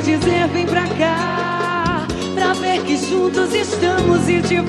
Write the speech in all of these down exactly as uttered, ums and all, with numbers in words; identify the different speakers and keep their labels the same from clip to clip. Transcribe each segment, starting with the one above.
Speaker 1: dizer, vem pra cá, pra ver que juntos estamos e te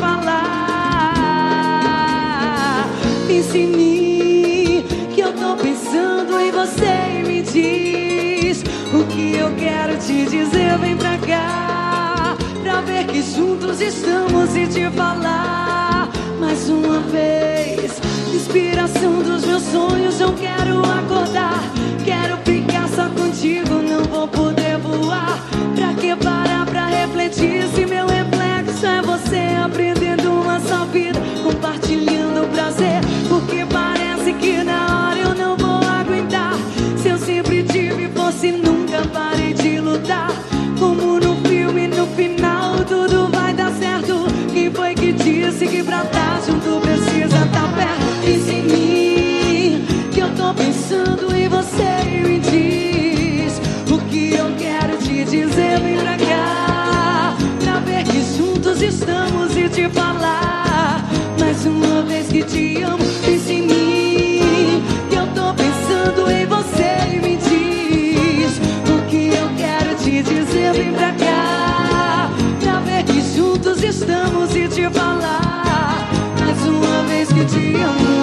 Speaker 1: falar. Pense em mim, que eu tô pensando em você, e me diz o que eu quero te dizer, vem pra cá, pra ver que juntos estamos e te falar. Mais uma vez, inspiração dos meus sonhos, não quero acordar, quero ficar só contigo, não vou poder voar. Pra que parar pra refletir, se meu reflexo é você, aprendendo uma só vida, compartilhando o prazer. Porque parece que na hora eu não vou aguentar, se eu sempre tive força e nunca parei de lutar. Como no filme, no final tudo vai dar certo. Quem foi que disse que pra estar junto precisa estar perto? Pense em mim, que eu tô pensando em você, e me diz o que eu quero te dizer, vem pra cá, pra ver que juntos estamos e te falar. Mais uma vez que te amo, pense em mim, que eu tô pensando em você, e me diz o que eu quero te dizer, vem pra cá, pra ver que juntos estamos e te falar. Mais uma vez que te amo.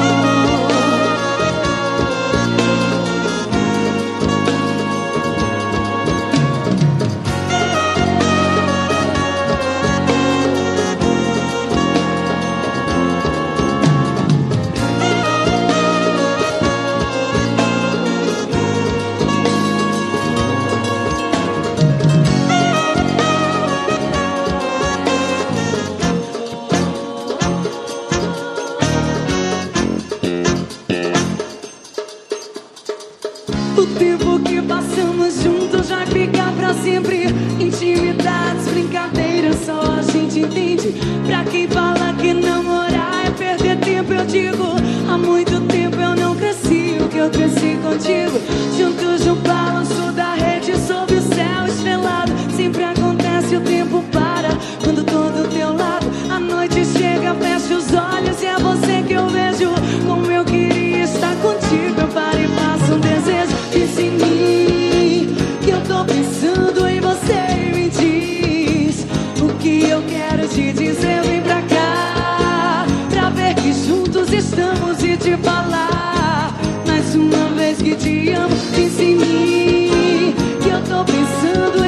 Speaker 1: O tempo que passamos juntos vai ficar pra sempre. Intimidades, brincadeiras, só a gente entende. Pra quem fala que namorar é perder tempo, eu digo, há muito tempo eu não cresci o que eu cresci contigo. Juntos no balanço da rede, sob o céu estrelado. Sempre acontece, o tempo para quando tô do teu lado. A noite chega, fecho os olhos e é você que eu vejo. Como eu queria estar contigo, eu paro e faço um desejo. Pense em mim, que eu tô pensando em você, e me diz o que eu quero te dizer, vem pra cá, pra ver que juntos estamos e te falar. Mais uma vez que te amo, pense em mim, que eu tô pensando